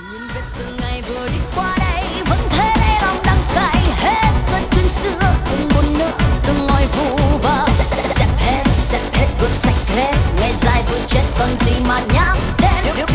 Nhìn về từng ngày vừa đi qua đây vẫn thế đây lòng đắng cay hết dẫn chuyện xưa đừng buồn nữa đừng ngồi vu vơ dẹp hết vượt sạch hết ngày dài vừa chết còn gì mà nhắm đến